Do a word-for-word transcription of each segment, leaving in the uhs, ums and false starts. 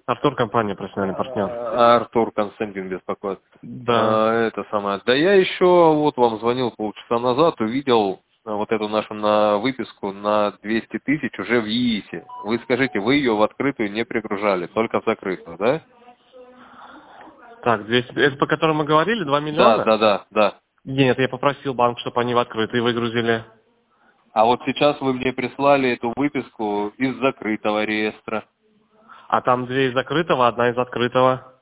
Артур, компания, профессиональный партнер. Артур Константин беспокоит. Да. А, это самое. Да я еще вот вам звонил полчаса назад, увидел вот эту нашу на выписку на двести тысяч уже в ЕИСе. Вы скажите, вы ее в открытую не пригружали, только в закрытую, да? Так, двести... Это по которому мы говорили, два Да, миллиона? да, да, да. Нет, я попросил банк, чтобы они в открытый выгрузили. А вот сейчас вы мне прислали эту выписку из закрытого реестра. А там две из закрытого, одна из открытого.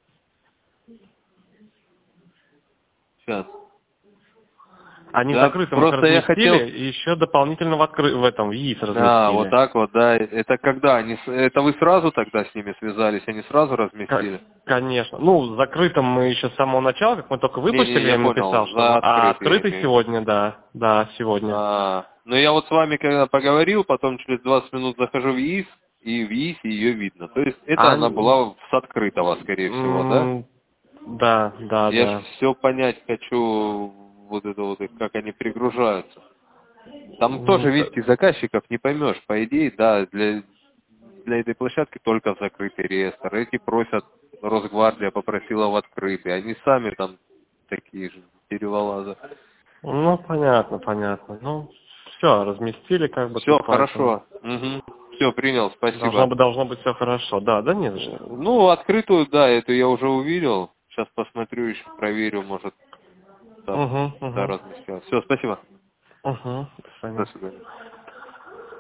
Сейчас. Они в Да, закрытом их просто я разместили, хотел... и еще дополнительно в, откры... в этом, в ЕИС А, разместили. вот так вот, да. Это когда? Они... с- Это вы сразу тогда с ними связались? Они сразу Как- разместили? Конечно. Ну, закрытым мы еще с самого начала, как мы только Не-не, выпустили, я я им написал, понял. что... За А открытый я открытый имею в виду. сегодня, да. Да, сегодня. А, ну я вот с вами когда поговорил, потом через двадцать минут захожу в ЕИС, и в ЕИСе ее видно. То есть это А... она была с открытого, скорее всего, да? м, Да, да, Я ж да. все понять хочу, вот это вот, их, как они пригружаются. Там тоже, М, т- видите, заказчиков не поймешь. По идее, да, для, для этой площадки только в закрытый реестр. Эти просят, Росгвардия попросила в открытый. Они сами там такие же переволазы. Ну, понятно, понятно. Ну, все, разместили как бы Все, тут поэтому. хорошо. Угу. Все, принял, Должно спасибо. быть, должно быть все хорошо. Да, да не за что. Ну, открытую, да, эту я уже увидел. Сейчас посмотрю еще, проверю, может, там, Угу, да, угу. разместил. Все, спасибо. Угу. До До свидания. свидания.